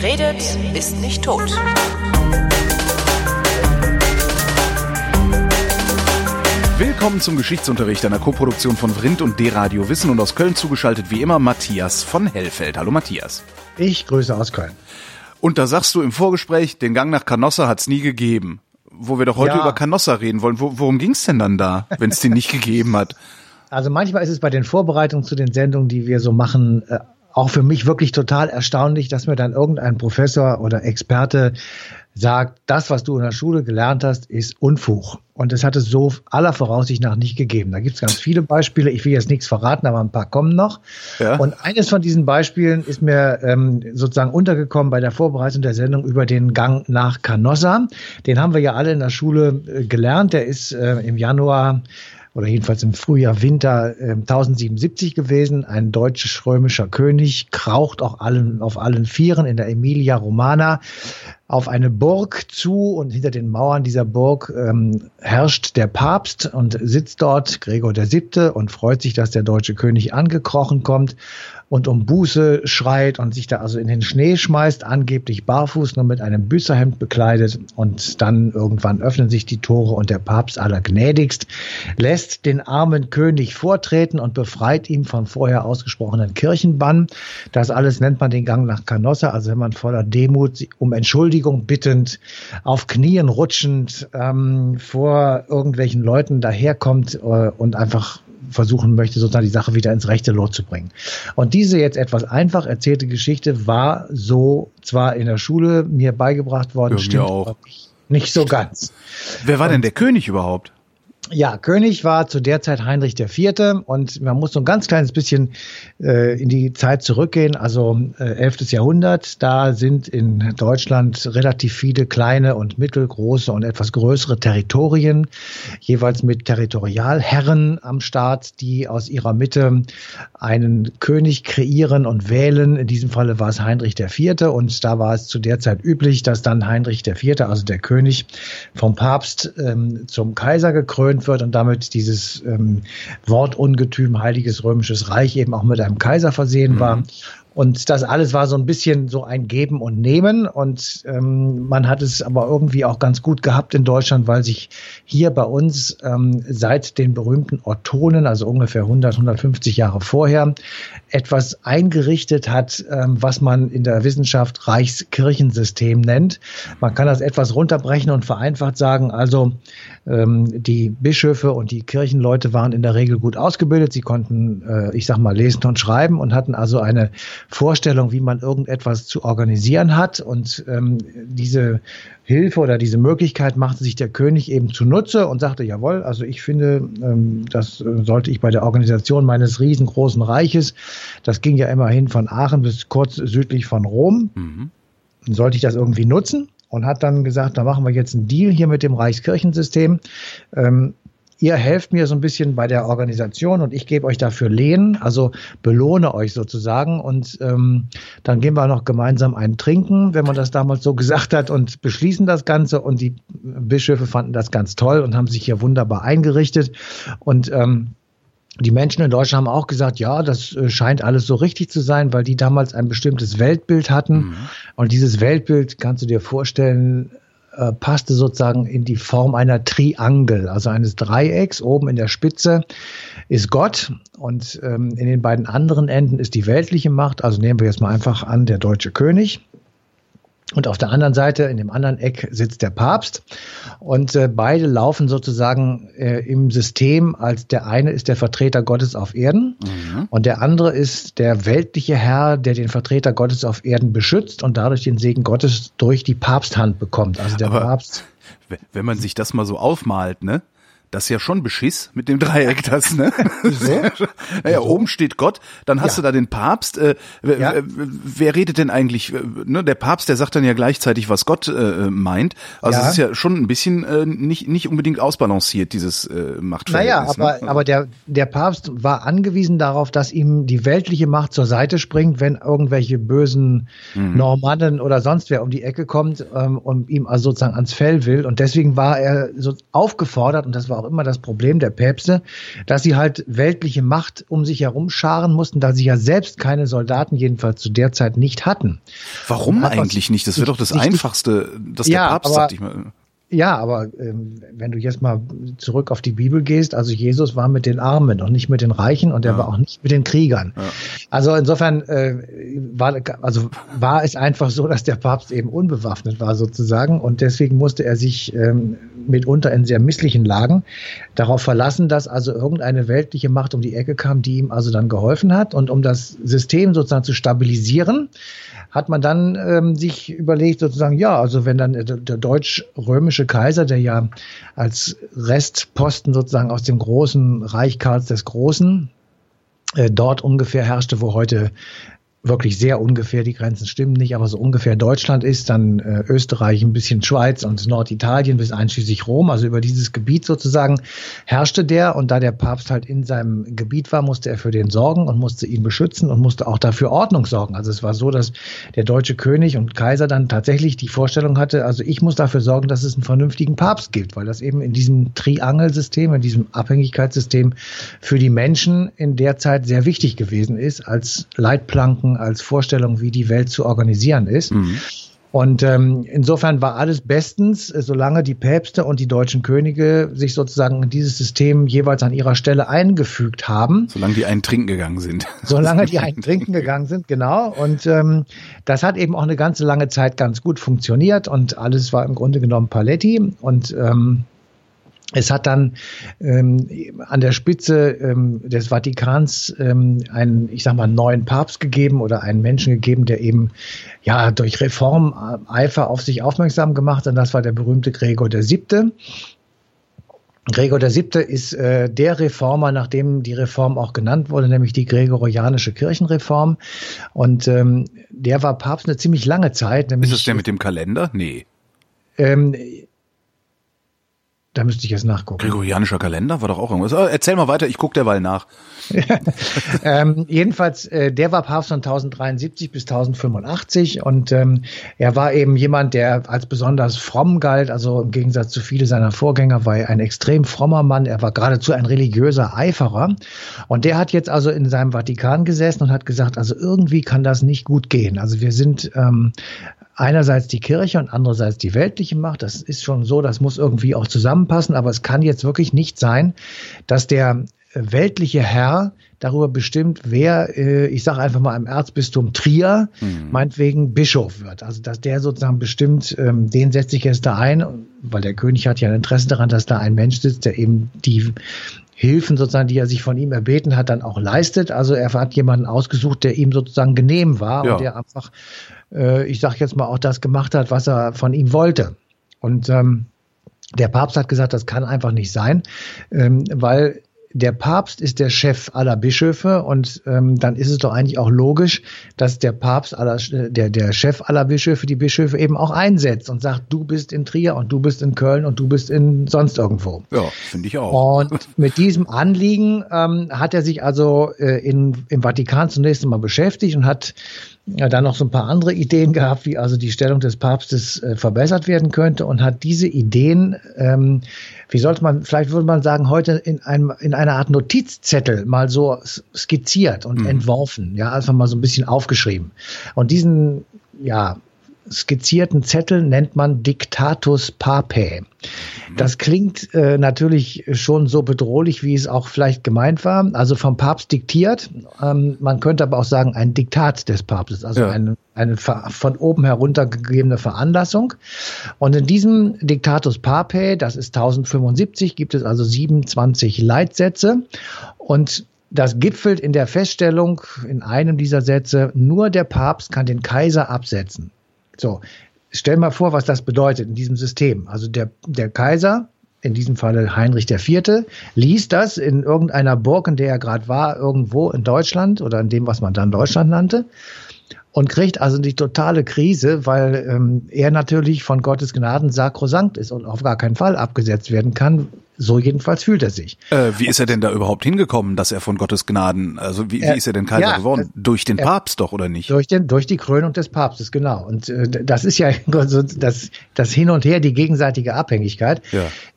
Wer redet, ist nicht tot. Willkommen zum Geschichtsunterricht einer Koproduktion von Vrindt und D-Radio Wissen und aus Köln zugeschaltet wie immer Matthias von Hellfeld. Hallo Matthias. Ich grüße aus Köln. Und da sagst du im Vorgespräch, den Gang nach Canossa hat's nie gegeben. Wo wir doch heute über Canossa reden wollen. Worum ging's denn dann da, wenn es den nicht gegeben hat? Also manchmal ist es bei den Vorbereitungen zu den Sendungen, die wir so machen, auch für mich wirklich total erstaunlich, dass mir dann irgendein Professor oder Experte sagt, das, was du in der Schule gelernt hast, ist Unfug. Und das hat es so aller Voraussicht nach nicht gegeben. Da gibt es ganz viele Beispiele. Ich will jetzt nichts verraten, aber ein paar kommen noch. Ja. Und eines von diesen Beispielen ist mir sozusagen untergekommen bei der Vorbereitung der Sendung über den Gang nach Canossa. Den haben wir ja alle in der Schule gelernt. Der ist im Januar oder jedenfalls im Frühjahr, Winter 1077 gewesen. Ein deutsch-römischer König kraucht auch auf allen Vieren in der Emilia Romana auf eine Burg zu, und hinter den Mauern dieser Burg herrscht der Papst und sitzt dort, Gregor VII., und freut sich, dass der deutsche König angekrochen kommt und um Buße schreit und sich da also in den Schnee schmeißt, angeblich barfuß, nur mit einem Büßerhemd bekleidet. Und dann irgendwann öffnen sich die Tore und der Papst allergnädigst lässt den armen König vortreten und befreit ihn vom vorher ausgesprochenen Kirchenbann. Das alles nennt man den Gang nach Canossa, also wenn man voller Demut, um Entschuldigung bittend, auf Knien rutschend vor irgendwelchen Leuten daherkommt und einfach versuchen möchte, sozusagen die Sache wieder ins rechte Lot zu bringen. Und diese jetzt etwas einfach erzählte Geschichte war so zwar in der Schule mir beigebracht worden, stimmt auch nicht so ganz. Wer war denn der König überhaupt? Ja, König war zu der Zeit Heinrich IV. Und man muss so ein ganz kleines bisschen in die Zeit zurückgehen, also 11. Jahrhundert. Da sind in Deutschland relativ viele kleine und mittelgroße und etwas größere Territorien, jeweils mit Territorialherren am Start, die aus ihrer Mitte einen König kreieren und wählen. In diesem Falle war es Heinrich IV. Und da war es zu der Zeit üblich, dass dann Heinrich IV., also der König, vom Papst zum Kaiser gekrönt wird und damit dieses Wortungetüm Heiliges Römisches Reich eben auch mit einem Kaiser versehen war. Und das alles war so ein bisschen so ein Geben und Nehmen. Und man hat es aber irgendwie auch ganz gut gehabt in Deutschland, weil sich hier bei uns seit den berühmten Ottonen, also ungefähr 100, 150 Jahre vorher, etwas eingerichtet hat, was man in der Wissenschaft Reichskirchensystem nennt. Man kann das etwas runterbrechen und vereinfacht sagen, also die Bischöfe und die Kirchenleute waren in der Regel gut ausgebildet. Sie konnten, ich sag mal, lesen und schreiben und hatten also eine Vorstellung, wie man irgendetwas zu organisieren hat. Und diese Hilfe oder diese Möglichkeit machte sich der König eben zunutze und sagte, jawohl, also ich finde, das sollte ich bei der Organisation meines riesengroßen Reiches, das ging ja immerhin von Aachen bis kurz südlich von Rom, sollte ich das irgendwie nutzen. Und hat dann gesagt, da machen wir jetzt einen Deal hier mit dem Reichskirchensystem. Ihr helft mir so ein bisschen bei der Organisation und ich gebe euch dafür Lehen, also belohne euch sozusagen. Und dann gehen wir noch gemeinsam einen trinken, wenn man das damals so gesagt hat, und beschließen das Ganze. Und die Bischöfe fanden das ganz toll und haben sich hier wunderbar eingerichtet. Und die Menschen in Deutschland haben auch gesagt, ja, das scheint alles so richtig zu sein, weil die damals ein bestimmtes Weltbild hatten. Und dieses Weltbild, kannst du dir vorstellen, passte sozusagen in die Form einer Triangel, also eines Dreiecks. Oben in der Spitze ist Gott und in den beiden anderen Enden ist die weltliche Macht. Also nehmen wir jetzt mal einfach an, der deutsche König. Und auf der anderen Seite, in dem anderen Eck, sitzt der Papst. Und beide laufen sozusagen im System, als der eine ist der Vertreter Gottes auf Erden und der andere ist der weltliche Herr, der den Vertreter Gottes auf Erden beschützt und dadurch den Segen Gottes durch die Papsthand bekommt. Also der Papst. Wenn man sich das mal so aufmalt, ne? Das ist ja schon Beschiss mit dem Dreieck, das, ne? Wieso? Naja, oben steht Gott, dann hast du da den Papst. Wer redet denn eigentlich? Ne, der Papst, der sagt dann ja gleichzeitig, was Gott meint. Also es ist ja schon ein bisschen nicht unbedingt ausbalanciert, dieses Machtverhältnis. Naja, aber der Papst war angewiesen darauf, dass ihm die weltliche Macht zur Seite springt, wenn irgendwelche bösen Normannen oder sonst wer um die Ecke kommt und ihm also sozusagen ans Fell will. Und deswegen war er so aufgefordert, und das war auch immer das Problem der Päpste, dass sie halt weltliche Macht um sich herum scharen mussten, da sie ja selbst keine Soldaten jedenfalls zu der Zeit nicht hatten. Warum eigentlich nicht? Das wäre doch das Einfachste, dass der Papst sagt, ich mal. Ja, aber wenn du jetzt mal zurück auf die Bibel gehst, also Jesus war mit den Armen und nicht mit den Reichen und er war auch nicht mit den Kriegern. Ja. Also insofern war es einfach so, dass der Papst eben unbewaffnet war sozusagen und deswegen musste er sich mitunter in sehr misslichen Lagen darauf verlassen, dass also irgendeine weltliche Macht um die Ecke kam, die ihm also dann geholfen hat. Und um das System sozusagen zu stabilisieren, hat man dann sich überlegt sozusagen, ja, also wenn dann der deutsch-römische Kaiser, der ja als Restposten sozusagen aus dem großen Reich Karls des Großen dort ungefähr herrschte, wo heute wirklich sehr ungefähr, die Grenzen stimmen nicht, aber so ungefähr Deutschland ist, dann Österreich, ein bisschen Schweiz und Norditalien bis einschließlich Rom, also über dieses Gebiet sozusagen herrschte der und da der Papst halt in seinem Gebiet war, musste er für den sorgen und musste ihn beschützen und musste auch dafür Ordnung sorgen. Also es war so, dass der deutsche König und Kaiser dann tatsächlich die Vorstellung hatte, also ich muss dafür sorgen, dass es einen vernünftigen Papst gibt, weil das eben in diesem Triangelsystem, in diesem Abhängigkeitssystem für die Menschen in der Zeit sehr wichtig gewesen ist, als Leitplanken, als Vorstellung, wie die Welt zu organisieren ist. Mhm. Und insofern war alles bestens, solange die Päpste und die deutschen Könige sich sozusagen in dieses System jeweils an ihrer Stelle eingefügt haben. Solange die einen trinken gegangen sind. Solange die einen trinken gegangen sind, genau. Und das hat eben auch eine ganze lange Zeit ganz gut funktioniert und alles war im Grunde genommen Paletti. Und es hat dann an der Spitze des Vatikans einen, ich sag mal, neuen Papst gegeben oder einen Menschen gegeben, der eben ja durch Reformeifer auf sich aufmerksam gemacht hat. Und das war der berühmte Gregor VII. Gregor VII. Ist der Reformer, nach dem die Reform auch genannt wurde, nämlich die gregorianische Kirchenreform. Und der war Papst eine ziemlich lange Zeit. Ist es der mit dem Kalender? Nee. Da müsste ich jetzt nachgucken. Gregorianischer Kalender war doch auch irgendwas. Erzähl mal weiter, ich gucke derweil nach. Jedenfalls, der war Papst von 1073 bis 1085 und er war eben jemand, der als besonders fromm galt, also im Gegensatz zu vielen seiner Vorgänger war er ein extrem frommer Mann, er war geradezu ein religiöser Eiferer und der hat jetzt also in seinem Vatikan gesessen und hat gesagt, also irgendwie kann das nicht gut gehen. Also wir sind einerseits die Kirche und andererseits die weltliche Macht. Das ist schon so, das muss irgendwie auch zusammenpassen. Aber es kann jetzt wirklich nicht sein, dass der weltliche Herr darüber bestimmt, wer, ich sage einfach mal im Erzbistum Trier, meinetwegen Bischof wird. Also dass der sozusagen bestimmt, den setze ich jetzt da ein, weil der König hat ja ein Interesse daran, dass da ein Mensch sitzt, der eben die Hilfen sozusagen, die er sich von ihm erbeten hat, dann auch leistet. Also er hat jemanden ausgesucht, der ihm sozusagen genehm war und der einfach, ich sage jetzt mal, auch das gemacht hat, was er von ihm wollte. Und der Papst hat gesagt, das kann einfach nicht sein, weil der Papst ist der Chef aller Bischöfe und dann ist es doch eigentlich auch logisch, dass der Papst der Chef aller Bischöfe die Bischöfe eben auch einsetzt und sagt, du bist in Trier und du bist in Köln und du bist in sonst irgendwo. Ja, finde ich auch. Und mit diesem Anliegen hat er sich also im Vatikan zunächst einmal beschäftigt und hat dann noch so ein paar andere Ideen gehabt, wie also die Stellung des Papstes verbessert werden könnte und hat diese Ideen, vielleicht würde man sagen, heute in einer Art Notizzettel mal so skizziert und entworfen, ja, einfach mal so ein bisschen aufgeschrieben. Und diesen, skizzierten Zettel nennt man Dictatus Papae. Das klingt natürlich schon so bedrohlich, wie es auch vielleicht gemeint war. Also vom Papst diktiert. Man könnte aber auch sagen, ein Diktat des Papstes, also eine von oben herunter gegebene Veranlassung. Und in diesem Dictatus Papae, das ist 1075, gibt es also 27 Leitsätze. Und das gipfelt in der Feststellung, in einem dieser Sätze, nur der Papst kann den Kaiser absetzen. So, stell mal vor, was das bedeutet in diesem System. Also der Kaiser, in diesem Falle Heinrich IV., liest das in irgendeiner Burg, in der er gerade war, irgendwo in Deutschland oder in dem, was man dann Deutschland nannte, und kriegt also die totale Krise, weil er natürlich von Gottes Gnaden sakrosankt ist und auf gar keinen Fall abgesetzt werden kann. So jedenfalls fühlt er sich. Wie ist er denn da überhaupt hingekommen, dass er von Gottes Gnaden, also wie ist er denn Kaiser geworden? Durch den Papst doch, oder nicht? Durch die Krönung des Papstes, genau. Und das ist ja das Hin und Her, die gegenseitige Abhängigkeit. Ja.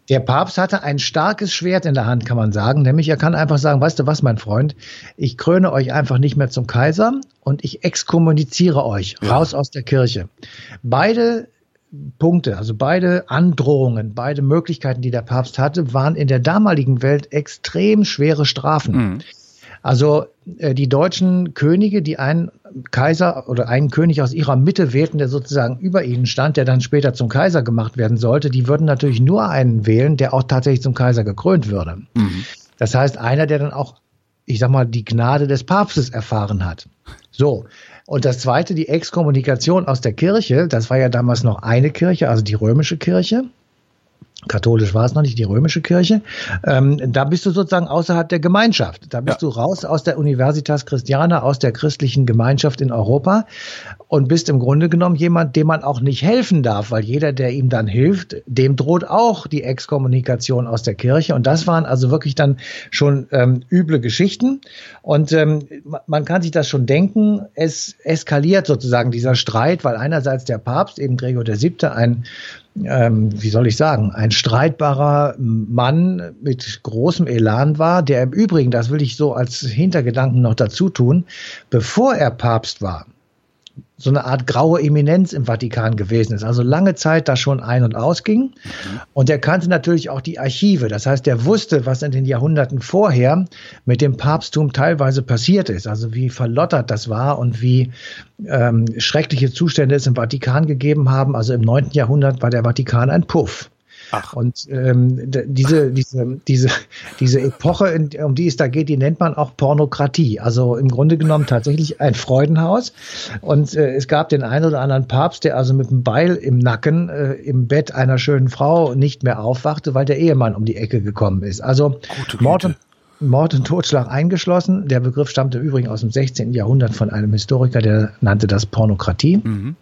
Der Papst hatte ein starkes Schwert in der Hand, kann man sagen. Nämlich, er kann einfach sagen, weißt du was, mein Freund, ich kröne euch einfach nicht mehr zum Kaiser und ich exkommuniziere euch raus aus der Kirche. Beide Punkte, also beide Androhungen, beide Möglichkeiten, die der Papst hatte, waren in der damaligen Welt extrem schwere Strafen. Also die deutschen Könige, die einen Kaiser oder einen König aus ihrer Mitte wählten, der sozusagen über ihnen stand, der dann später zum Kaiser gemacht werden sollte, die würden natürlich nur einen wählen, der auch tatsächlich zum Kaiser gekrönt würde. Das heißt, einer, der dann auch, ich sag mal, die Gnade des Papstes erfahren hat. So. Und das Zweite, die Exkommunikation aus der Kirche, das war ja damals noch eine Kirche, also die römische Kirche. Katholisch war es noch nicht, die römische Kirche. Da bist du sozusagen außerhalb der Gemeinschaft. Da bist du raus aus der Universitas Christiana, aus der christlichen Gemeinschaft in Europa und bist im Grunde genommen jemand, dem man auch nicht helfen darf, weil jeder, der ihm dann hilft, dem droht auch die Exkommunikation aus der Kirche. Und das waren also wirklich dann schon üble Geschichten. Und man kann sich das schon denken, es eskaliert sozusagen dieser Streit, weil einerseits der Papst, eben Gregor VII., ein streitbarer Mann mit großem Elan war, der im Übrigen, das will ich so als Hintergedanken noch dazu tun, bevor er Papst war, so eine Art graue Eminenz im Vatikan gewesen ist, also lange Zeit da schon ein- und ausging. Und er kannte natürlich auch die Archive. Das heißt, er wusste, was in den Jahrhunderten vorher mit dem Papsttum teilweise passiert ist, also wie verlottert das war und wie schreckliche Zustände es im Vatikan gegeben haben. Also im 9. Jahrhundert war der Vatikan ein Puff. Ach. Und diese Epoche, um die es da geht, die nennt man auch Pornokratie. Also im Grunde genommen tatsächlich ein Freudenhaus. Und es gab den einen oder anderen Papst, der also mit einem Beil im Nacken im Bett einer schönen Frau nicht mehr aufwachte, weil der Ehemann um die Ecke gekommen ist. Also Mord und Totschlag eingeschlossen. Der Begriff stammte im Übrigen aus dem 16. Jahrhundert von einem Historiker, der nannte das Pornokratie.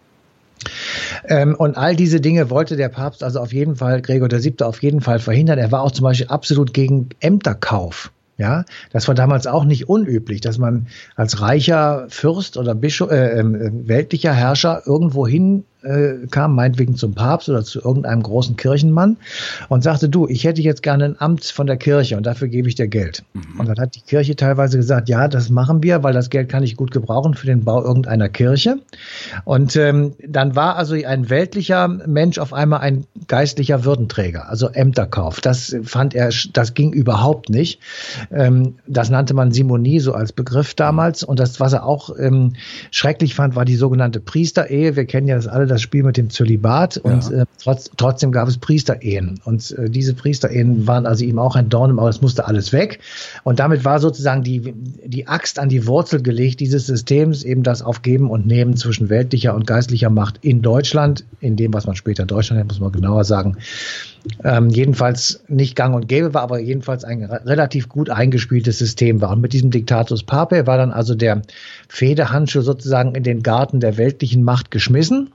Und all diese Dinge wollte der Papst also auf jeden Fall, Gregor VII. Auf jeden Fall verhindern. Er war auch zum Beispiel absolut gegen Ämterkauf. Ja, das war damals auch nicht unüblich, dass man als reicher Fürst oder Bischof, weltlicher Herrscher irgendwo hin kam, meinetwegen zum Papst oder zu irgendeinem großen Kirchenmann und sagte, du, ich hätte jetzt gerne ein Amt von der Kirche und dafür gebe ich dir Geld. Und dann hat die Kirche teilweise gesagt, ja, das machen wir, weil das Geld kann ich gut gebrauchen für den Bau irgendeiner Kirche. Und dann war also ein weltlicher Mensch auf einmal ein geistlicher Würdenträger, also Ämterkauf. Das fand er, das ging überhaupt nicht. Das nannte man Simonie so als Begriff damals. Und das, was er auch schrecklich fand, war die sogenannte Priesterehe. Wir kennen ja das alle, das Spiel mit dem Zölibat. Und trotzdem gab es Priesterehen. Und diese Priesterehen waren also ihm auch ein Dorn im Auge. Das musste alles weg. Und damit war sozusagen die Axt an die Wurzel gelegt dieses Systems, eben das Aufgeben und Nehmen zwischen weltlicher und geistlicher Macht in Deutschland, in dem, was man später Deutschland nennt, muss man genauer sagen, jedenfalls nicht gang und gäbe war, aber jedenfalls ein relativ gut eingespieltes System war. Und mit diesem Dictatus Papae war dann also der Fehdehandschuh sozusagen in den Garten der weltlichen Macht geschmissen.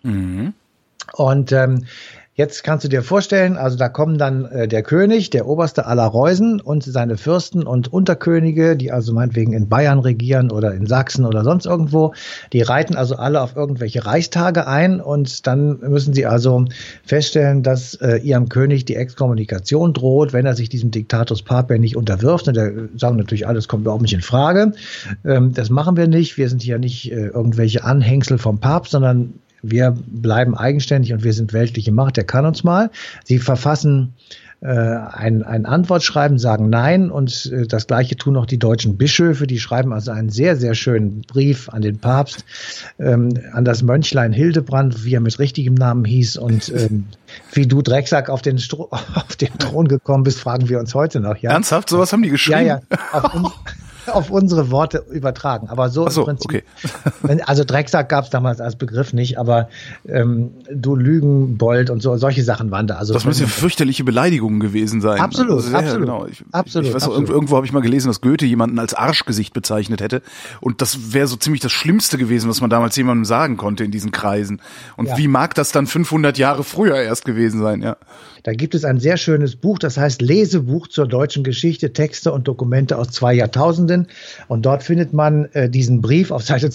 Und jetzt kannst du dir vorstellen, also da kommen dann der König, der Oberste aller Reusen und seine Fürsten und Unterkönige, die also meinetwegen in Bayern regieren oder in Sachsen oder sonst irgendwo, die reiten also alle auf irgendwelche Reichstage ein und dann müssen sie also feststellen, dass ihrem König die Exkommunikation droht, wenn er sich diesem Dictatus Papae nicht unterwirft. Und da sagen natürlich alles kommt überhaupt nicht in Frage. Das machen wir nicht. Wir sind hier nicht irgendwelche Anhängsel vom Papst, sondern wir bleiben eigenständig und wir sind weltliche Macht, der kann uns mal. Sie verfassen ein Antwortschreiben, sagen Nein und das Gleiche tun auch die deutschen Bischöfe. Die schreiben also einen sehr, sehr schönen Brief an den Papst, an das Mönchlein Hildebrand, wie er mit richtigem Namen hieß und wie du Drecksack auf den Thron gekommen bist, fragen wir uns heute noch. Ja? Ernsthaft? Sowas haben die geschrieben? Ja, auf unsere Worte übertragen. Aber so, im Prinzip. Okay. Also Drecksack gab es damals als Begriff nicht, aber du Lügenbold und so, solche Sachen waren da. Also das müssen ja fürchterliche Beleidigungen gewesen sein. Absolut, also, absolut. Genau. Ich weiß auch, irgendwo habe ich mal gelesen, dass Goethe jemanden als Arschgesicht bezeichnet hätte. Und das wäre so ziemlich das Schlimmste gewesen, was man damals jemandem sagen konnte in diesen Kreisen. Und wie mag das dann 500 Jahre früher erst gewesen sein? Ja. Da gibt es ein sehr schönes Buch, das heißt Lesebuch zur deutschen Geschichte, Texte und Dokumente aus 2 Jahrtausenden. Jahrtausenden. Und dort findet man diesen Brief auf Seite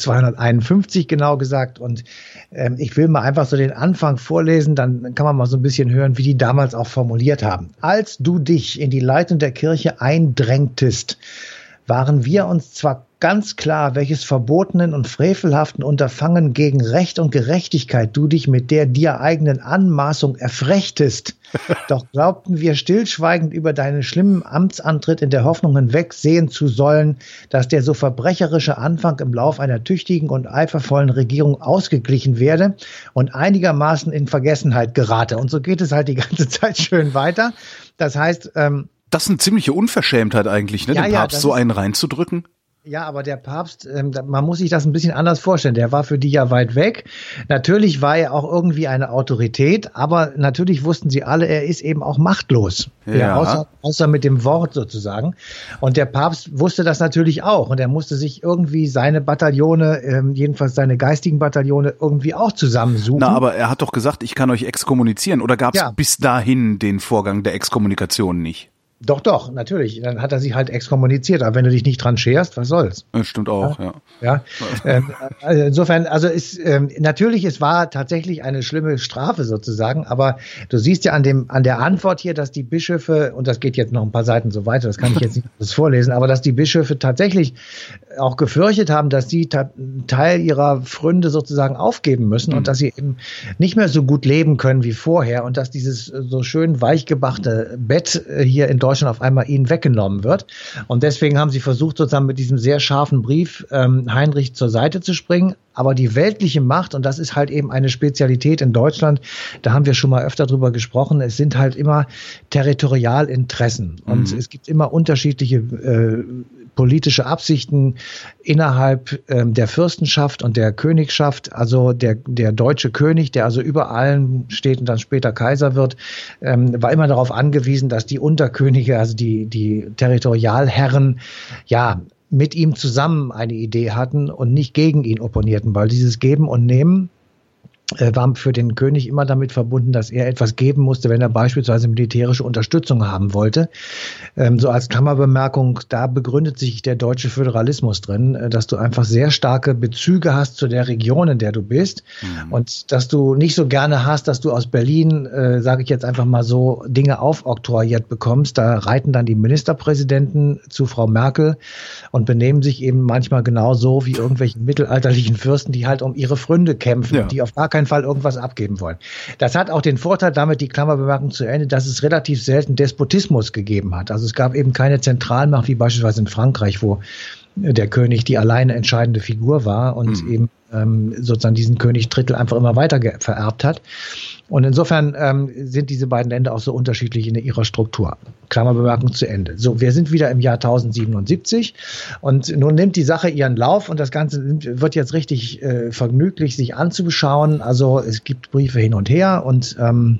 251 genau gesagt. Und ich will mal einfach so den Anfang vorlesen, dann kann man mal so ein bisschen hören, wie die damals auch formuliert haben. Als du dich in die Leitung der Kirche eindrängtest, waren wir uns zwar ganz klar, welches verbotenen und frevelhaften Unterfangen gegen Recht und Gerechtigkeit du dich mit der dir eigenen Anmaßung erfrechtest. Doch glaubten wir stillschweigend über deinen schlimmen Amtsantritt in der Hoffnung hinwegsehen zu sollen, dass der so verbrecherische Anfang im Lauf einer tüchtigen und eifervollen Regierung ausgeglichen werde und einigermaßen in Vergessenheit gerate. Und so geht es halt die ganze Zeit schön weiter. Das heißt, das ist eine ziemliche Unverschämtheit eigentlich, ne? Ja, dem Papst so einen reinzudrücken. Ja, aber der Papst, man muss sich das ein bisschen anders vorstellen. Der war für die ja weit weg. Natürlich war er auch irgendwie eine Autorität, aber natürlich wussten sie alle, er ist eben auch machtlos. Ja. Außer mit dem Wort sozusagen. Und der Papst wusste das natürlich auch. Und er musste sich irgendwie seine Bataillone, jedenfalls seine geistigen Bataillone, irgendwie auch zusammensuchen. Na, aber er hat doch gesagt, ich kann euch exkommunizieren. Oder gab es bis dahin den Vorgang der Exkommunikation nicht? Doch, natürlich. Dann hat er sich halt exkommuniziert. Aber wenn du dich nicht dran scherst, was soll's? Das stimmt auch, ja. Insofern, also natürlich, es war tatsächlich eine schlimme Strafe sozusagen. Aber du siehst ja an der Antwort hier, dass die Bischöfe, und das geht jetzt noch ein paar Seiten so weiter, das kann ich jetzt nicht alles vorlesen, aber dass die Bischöfe tatsächlich auch gefürchtet haben, dass sie Teil ihrer Pfründe sozusagen aufgeben müssen und dass sie eben nicht mehr so gut leben können wie vorher und dass dieses so schön weichgebachte Bett hier in Deutschland auf einmal ihnen weggenommen wird. Und deswegen haben sie versucht, sozusagen mit diesem sehr scharfen Brief Heinrich zur Seite zu springen. Aber die weltliche Macht, und das ist halt eben eine Spezialität in Deutschland, da haben wir schon mal öfter drüber gesprochen, es sind halt immer Territorialinteressen. Und es gibt immer unterschiedliche politische Absichten innerhalb der Fürstenschaft und der Königschaft. Also der deutsche König, der also über allen steht und dann später Kaiser wird, war immer darauf angewiesen, dass die Unterkönige, also die Territorialherren, mit ihm zusammen eine Idee hatten und nicht gegen ihn opponierten, weil dieses Geben und Nehmen war für den König immer damit verbunden, dass er etwas geben musste, wenn er beispielsweise militärische Unterstützung haben wollte. So als Klammerbemerkung, da begründet sich der deutsche Föderalismus drin, dass du einfach sehr starke Bezüge hast zu der Region, in der du bist und dass du nicht so gerne hast, dass du aus Berlin, sage ich jetzt einfach mal so, Dinge aufoktroyiert bekommst. Da reiten dann die Ministerpräsidenten zu Frau Merkel und benehmen sich eben manchmal genauso wie irgendwelche mittelalterlichen Fürsten, die halt um ihre Pfründe kämpfen, die auf gar keinen Fall irgendwas abgeben wollen. Das hat auch den Vorteil, damit die Klammerbemerkung zu Ende, dass es relativ selten Despotismus gegeben hat. Also es gab eben keine Zentralmacht, wie beispielsweise in Frankreich, wo der König die alleine entscheidende Figur war und eben sozusagen diesen Königstitel einfach immer weiter vererbt hat. Und insofern sind diese beiden Länder auch so unterschiedlich in ihrer Struktur. Klammerbemerkung zu Ende. So, wir sind wieder im Jahr 1077 und nun nimmt die Sache ihren Lauf und das Ganze wird jetzt richtig vergnüglich sich anzuschauen. Also es gibt Briefe hin und her und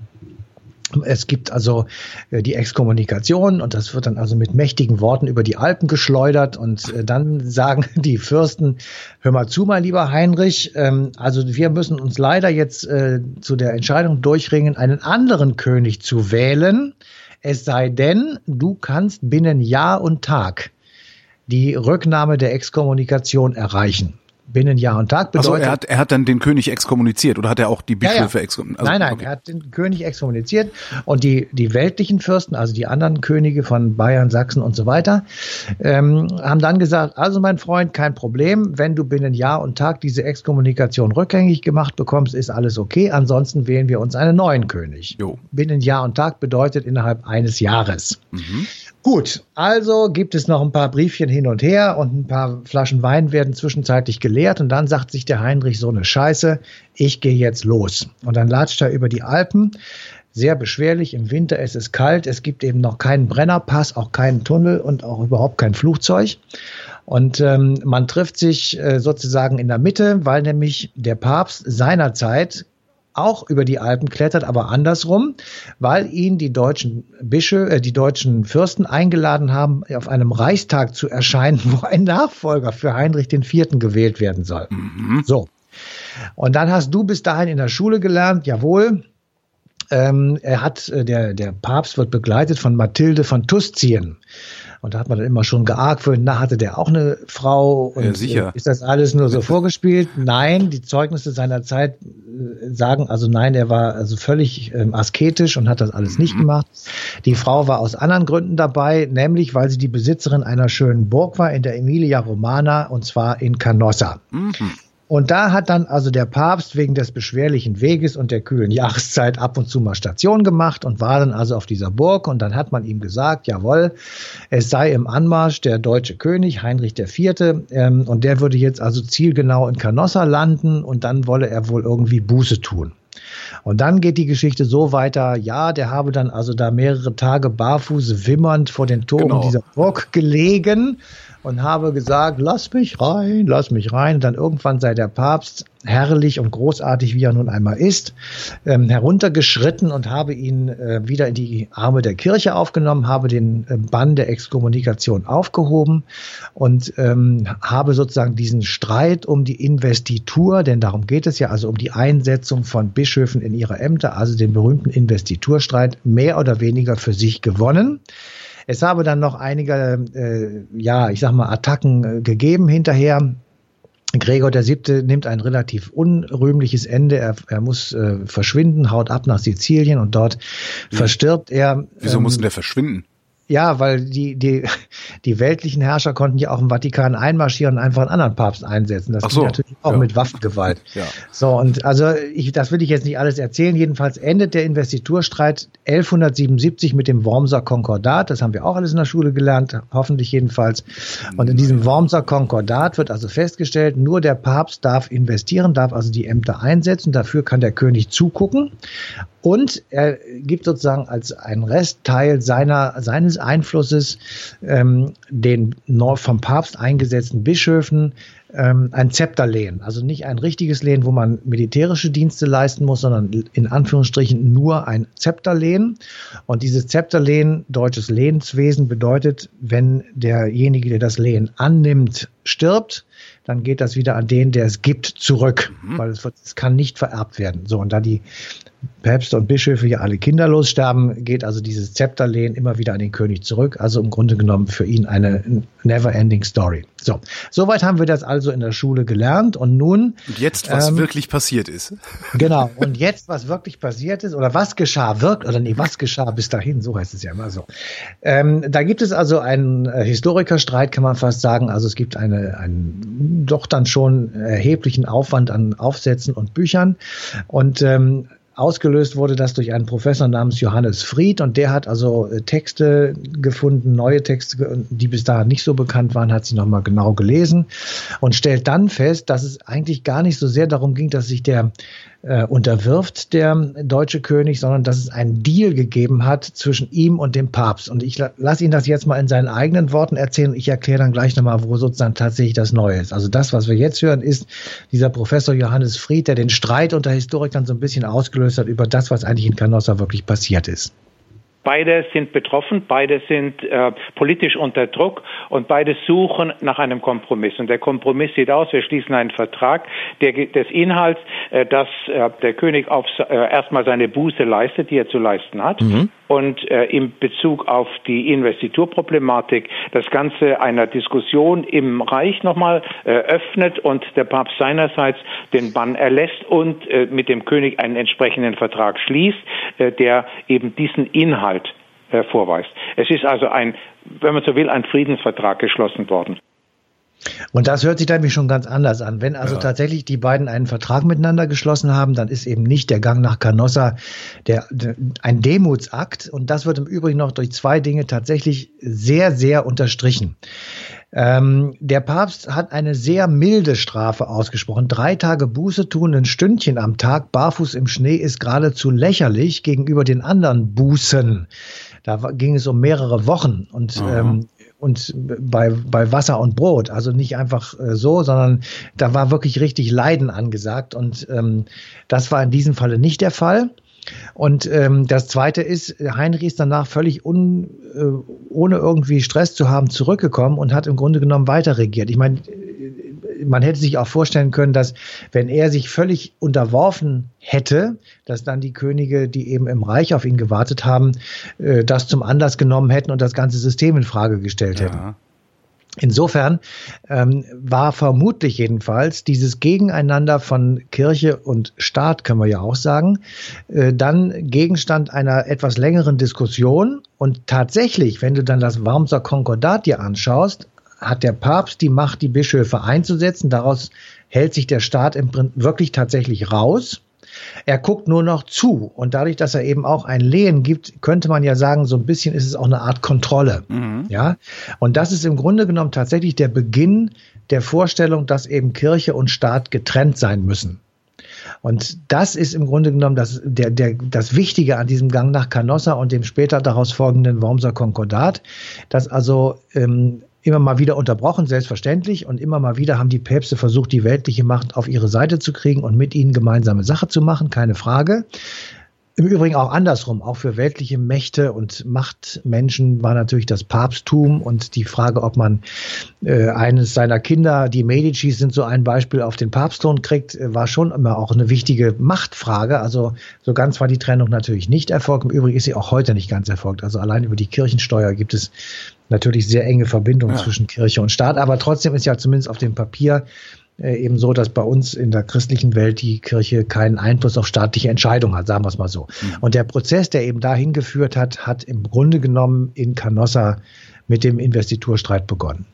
es gibt also die Exkommunikation und das wird dann also mit mächtigen Worten über die Alpen geschleudert und dann sagen die Fürsten, hör mal zu, mein lieber Heinrich, also wir müssen uns leider jetzt zu der Entscheidung durchringen, einen anderen König zu wählen, es sei denn, du kannst binnen Jahr und Tag die Rücknahme der Exkommunikation erreichen. Binnen Jahr und Tag bedeutet... Also er hat dann den König exkommuniziert oder hat er auch die Bischöfe exkommuniziert? Also, nein, er hat den König exkommuniziert und die weltlichen Fürsten, also die anderen Könige von Bayern, Sachsen und so weiter, haben dann gesagt, also mein Freund, kein Problem, wenn du binnen Jahr und Tag diese Exkommunikation rückgängig gemacht bekommst, ist alles okay, ansonsten wählen wir uns einen neuen König. Jo. Binnen Jahr und Tag bedeutet innerhalb eines Jahres. Gut, also gibt es noch ein paar Briefchen hin und her und ein paar Flaschen Wein werden zwischenzeitlich geleert und dann sagt sich der Heinrich, so eine Scheiße, ich gehe jetzt los. Und dann latscht er über die Alpen, sehr beschwerlich, im Winter ist es kalt, es gibt eben noch keinen Brennerpass, auch keinen Tunnel und auch überhaupt kein Flugzeug. Und man trifft sich sozusagen in der Mitte, weil nämlich der Papst seinerzeit auch über die Alpen klettert, aber andersrum, weil ihn die deutschen die deutschen Fürsten eingeladen haben, auf einem Reichstag zu erscheinen, wo ein Nachfolger für Heinrich IV. Gewählt werden soll. So. Und dann hast du bis dahin in der Schule gelernt, jawohl, Der Papst wird begleitet von Mathilde von Tuscien. Und da hat man dann immer schon geargwöhnt, hatte der auch eine Frau? Und ja, sicher. Ist das alles nur so vorgespielt? Nein, die Zeugnisse seiner Zeit sagen also nein, er war also völlig asketisch und hat das alles nicht gemacht. Die Frau war aus anderen Gründen dabei, nämlich weil sie die Besitzerin einer schönen Burg war in der Emilia Romagna, und zwar in Canossa. Und da hat dann also der Papst wegen des beschwerlichen Weges und der kühlen Jahreszeit ab und zu mal Station gemacht und war dann also auf dieser Burg. Und dann hat man ihm gesagt, jawohl, es sei im Anmarsch der deutsche König Heinrich IV. Und der würde jetzt also zielgenau in Canossa landen und dann wolle er wohl irgendwie Buße tun. Und dann geht die Geschichte so weiter, ja, der habe dann also da mehrere Tage barfuß wimmernd vor den Toren dieser Burg gelegen und habe gesagt, lass mich rein. Und dann irgendwann sei der Papst, herrlich und großartig, wie er nun einmal ist, heruntergeschritten und habe ihn wieder in die Arme der Kirche aufgenommen, habe den Bann der Exkommunikation aufgehoben und habe sozusagen diesen Streit um die Investitur, denn darum geht es ja, also um die Einsetzung von Bischöfen in ihre Ämter, also den berühmten Investiturstreit, mehr oder weniger für sich gewonnen. Es habe dann noch einige, Attacken gegeben hinterher. Gregor VII. Nimmt ein relativ unrühmlich Ende. Er muss verschwinden, haut ab nach Sizilien und dort verstirbt er. Wieso muss denn der verschwinden? Ja, weil die weltlichen Herrscher konnten ja auch im Vatikan einmarschieren und einfach einen anderen Papst einsetzen. Das ging natürlich auch mit Waffengewalt. Ja. So, und also das will ich jetzt nicht alles erzählen. Jedenfalls endet der Investiturstreit 1177 mit dem Wormser Konkordat. Das haben wir auch alles in der Schule gelernt, hoffentlich jedenfalls. Und in diesem Wormser Konkordat wird also festgestellt, nur der Papst darf investieren, darf also die Ämter einsetzen. Dafür kann der König zugucken. Und er gibt sozusagen als ein Restteil seines Einflusses den vom Papst eingesetzten Bischöfen ein Zepterlehen. Also nicht ein richtiges Lehen, wo man militärische Dienste leisten muss, sondern in Anführungsstrichen nur ein Zepterlehen. Und dieses Zepterlehen, deutsches Lehenswesen, bedeutet, wenn derjenige, der das Lehen annimmt, stirbt, dann geht das wieder an den, der es gibt, zurück. Weil es kann nicht vererbt werden. So, und da die Päpste und Bischöfe ja alle kinderlos sterben, geht also dieses Zepterlehen immer wieder an den König zurück. Also im Grunde genommen für ihn eine never-ending Story. So, soweit haben wir das also in der Schule gelernt. Und nun... Und jetzt, was wirklich passiert ist. Genau. Und jetzt, was wirklich passiert ist, oder was geschah was geschah bis dahin, so heißt es ja immer so. Da gibt es also einen Historikerstreit, kann man fast sagen. Also es gibt einen doch dann schon erheblichen Aufwand an Aufsätzen und Büchern. Und ausgelöst wurde das durch einen Professor namens Johannes Fried, und der hat also Texte gefunden, neue Texte, die bis dahin nicht so bekannt waren, hat sie nochmal genau gelesen und stellt dann fest, dass es eigentlich gar nicht so sehr darum ging, dass sich der unterwirft, der deutsche König, sondern dass es einen Deal gegeben hat zwischen ihm und dem Papst. Und ich lasse ihn das jetzt mal in seinen eigenen Worten erzählen und ich erkläre dann gleich nochmal, wo sozusagen tatsächlich das Neue ist. Also das, was wir jetzt hören, ist dieser Professor Johannes Fried, der den Streit unter Historikern so ein bisschen ausgelöst hat über das, was eigentlich in Canossa wirklich passiert ist. Beide sind betroffen, beide sind politisch unter Druck und beide suchen nach einem Kompromiss. Und der Kompromiss sieht aus, wir schließen einen Vertrag des Inhalts, dass der König erstmal seine Buße leistet, die er zu leisten hat. Und in Bezug auf die Investiturproblematik das Ganze einer Diskussion im Reich nochmal öffnet und der Papst seinerseits den Bann erlässt und mit dem König einen entsprechenden Vertrag schließt, der eben diesen Inhalt vorweist. Es ist also wenn man so will, ein Friedensvertrag geschlossen worden. Und das hört sich nämlich schon ganz anders an. Wenn also tatsächlich die beiden einen Vertrag miteinander geschlossen haben, dann ist eben nicht der Gang nach Canossa ein Demutsakt. Und das wird im Übrigen noch durch zwei Dinge tatsächlich sehr, sehr unterstrichen. Der Papst hat eine sehr milde Strafe ausgesprochen. 3 Tage Buße tun, ein Stündchen am Tag, barfuß im Schnee, ist geradezu lächerlich gegenüber den anderen Bußen. Da ging es um mehrere Wochen und bei Wasser und Brot, also nicht einfach so, sondern da war wirklich richtig Leiden angesagt und das war in diesem Falle nicht der Fall. Und das Zweite ist, Heinrich ist danach völlig ohne irgendwie Stress zu haben zurückgekommen und hat im Grunde genommen weiter regiert. Ich meine, man hätte sich auch vorstellen können, dass wenn er sich völlig unterworfen hätte, dass dann die Könige, die eben im Reich auf ihn gewartet haben, das zum Anlass genommen hätten und das ganze System in Frage gestellt hätten. Insofern war vermutlich jedenfalls dieses Gegeneinander von Kirche und Staat, können wir ja auch sagen, dann Gegenstand einer etwas längeren Diskussion. Und tatsächlich, wenn du dann das Wormser Konkordat dir anschaust, hat der Papst die Macht, die Bischöfe einzusetzen. Daraus hält sich der Staat wirklich tatsächlich raus. Er guckt nur noch zu. Und dadurch, dass er eben auch ein Lehen gibt, könnte man ja sagen, so ein bisschen ist es auch eine Art Kontrolle. Ja? Und das ist im Grunde genommen tatsächlich der Beginn der Vorstellung, dass eben Kirche und Staat getrennt sein müssen. Und das ist im Grunde genommen das Wichtige an diesem Gang nach Canossa und dem später daraus folgenden Wormser Konkordat, dass also immer mal wieder unterbrochen, selbstverständlich. Und immer mal wieder haben die Päpste versucht, die weltliche Macht auf ihre Seite zu kriegen und mit ihnen gemeinsame Sache zu machen, keine Frage. Im Übrigen auch andersrum, auch für weltliche Mächte und Machtmenschen war natürlich das Papsttum und die Frage, ob man eines seiner Kinder, die Medicis sind so ein Beispiel, auf den Papstthron kriegt, war schon immer auch eine wichtige Machtfrage. Also so ganz war die Trennung natürlich nicht erfolgt. Im Übrigen ist sie auch heute nicht ganz erfolgt. Also allein über die Kirchensteuer gibt es natürlich sehr enge Verbindungen zwischen Kirche und Staat. Aber trotzdem ist ja zumindest auf dem Papier eben so, dass bei uns in der christlichen Welt die Kirche keinen Einfluss auf staatliche Entscheidungen hat, sagen wir es mal so. Und der Prozess, der eben dahin geführt hat, hat im Grunde genommen in Canossa mit dem Investiturstreit begonnen.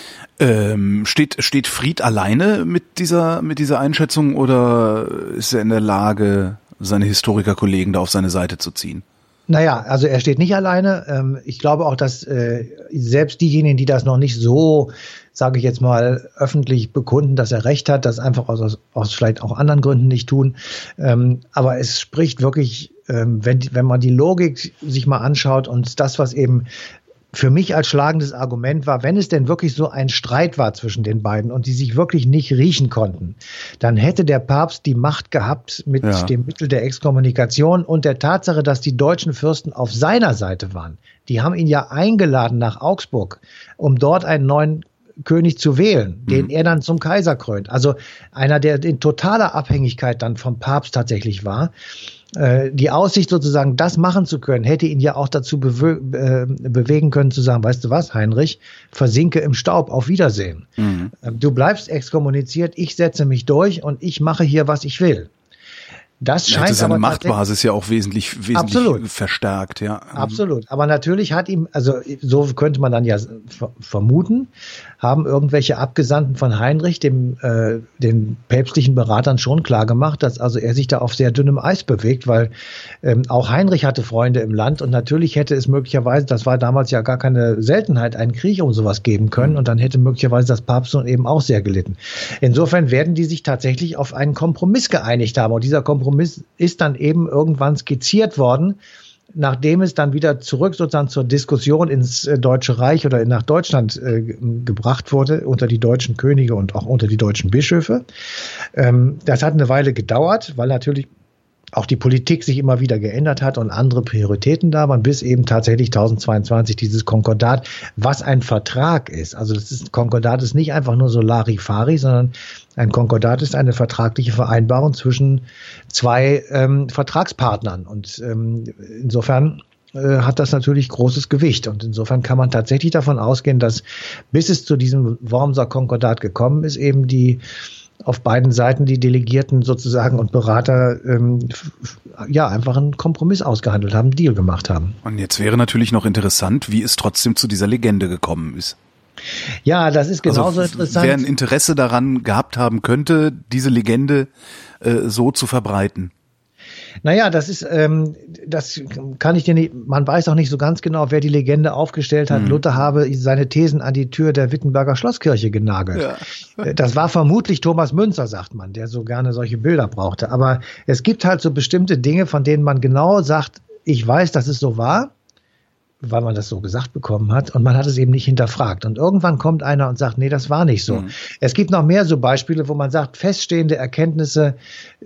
Steht Fried alleine mit dieser Einschätzung oder ist er in der Lage, seine Historikerkollegen da auf seine Seite zu ziehen? Naja, also er steht nicht alleine. Ich glaube auch, dass selbst diejenigen, die das noch nicht so, sage ich jetzt mal, öffentlich bekunden, dass er recht hat, das einfach aus vielleicht auch anderen Gründen nicht tun. Aber es spricht wirklich, wenn man die Logik sich mal anschaut und das, was eben für mich als schlagendes Argument war, wenn es denn wirklich so ein Streit war zwischen den beiden und die sich wirklich nicht riechen konnten, dann hätte der Papst die Macht gehabt mit dem Mittel der Exkommunikation und der Tatsache, dass die deutschen Fürsten auf seiner Seite waren. Die haben ihn ja eingeladen nach Augsburg, um dort einen neuen König zu wählen, den er dann zum Kaiser krönt. Also einer, der in totaler Abhängigkeit dann vom Papst tatsächlich war. Die Aussicht sozusagen, das machen zu können, hätte ihn ja auch dazu bewegen können zu sagen, weißt du was, Heinrich, versinke im Staub, auf Wiedersehen. Du bleibst exkommuniziert, ich setze mich durch und ich mache hier, was ich will. Das scheint seine aber Machtbasis ja auch wesentlich verstärkt, ja. Absolut. Aber natürlich hat ihm, also so könnte man dann ja vermuten, haben irgendwelche Abgesandten von Heinrich den päpstlichen Beratern schon klar gemacht, dass also er sich da auf sehr dünnem Eis bewegt, weil auch Heinrich hatte Freunde im Land und natürlich hätte es möglicherweise, das war damals ja gar keine Seltenheit, einen Krieg um sowas geben können und dann hätte möglicherweise das Papsttum eben auch sehr gelitten. Insofern werden die sich tatsächlich auf einen Kompromiss geeinigt haben und dieser Kompromiss ist dann eben irgendwann skizziert worden, nachdem es dann wieder zurück sozusagen zur Diskussion ins Deutsche Reich oder nach Deutschland gebracht wurde, unter die deutschen Könige und auch unter die deutschen Bischöfe. Das hat eine Weile gedauert, weil natürlich auch die Politik sich immer wieder geändert hat und andere Prioritäten da waren, bis eben tatsächlich 1022 dieses Konkordat, was ein Vertrag ist. Also Konkordat ist nicht einfach nur so Larifari, sondern ein Konkordat ist eine vertragliche Vereinbarung zwischen zwei Vertragspartnern. Und insofern hat das natürlich großes Gewicht. Und insofern kann man tatsächlich davon ausgehen, dass bis es zu diesem Wormser Konkordat gekommen ist, eben auf beiden Seiten die Delegierten sozusagen und Berater einfach einen Kompromiss ausgehandelt haben, einen Deal gemacht haben. Und jetzt wäre natürlich noch interessant, wie es trotzdem zu dieser Legende gekommen ist. Ja, das ist genauso interessant. Wer ein Interesse daran gehabt haben könnte, diese Legende so zu verbreiten. Naja, das kann ich dir nicht, man weiß auch nicht so ganz genau, wer die Legende aufgestellt hat. Luther habe seine Thesen an die Tür der Wittenberger Schlosskirche genagelt. Ja. Das war vermutlich Thomas Münzer, sagt man, der so gerne solche Bilder brauchte. Aber es gibt halt so bestimmte Dinge, von denen man genau sagt, ich weiß, dass es so war, weil man das so gesagt bekommen hat und man hat es eben nicht hinterfragt. Und irgendwann kommt einer und sagt, nee, das war nicht so. Es gibt noch mehr so Beispiele, wo man sagt, feststehende Erkenntnisse,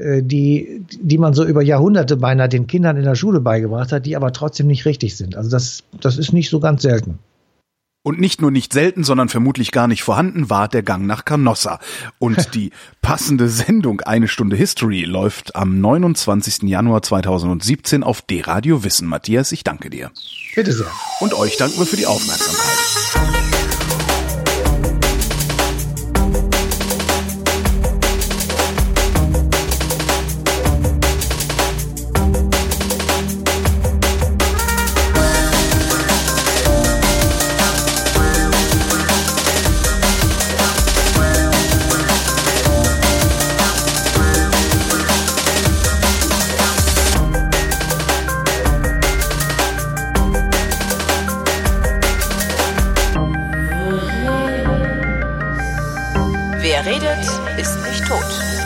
die man so über Jahrhunderte beinahe den Kindern in der Schule beigebracht hat, die aber trotzdem nicht richtig sind. Also das ist nicht so ganz selten. Und nicht nur nicht selten, sondern vermutlich gar nicht vorhanden war der Gang nach Canossa. Und die passende Sendung Eine Stunde History läuft am 29. Januar 2017 auf D-Radio Wissen. Matthias, ich danke dir. Bitte sehr. Und euch danken wir für die Aufmerksamkeit. Wer redet, ist nicht tot.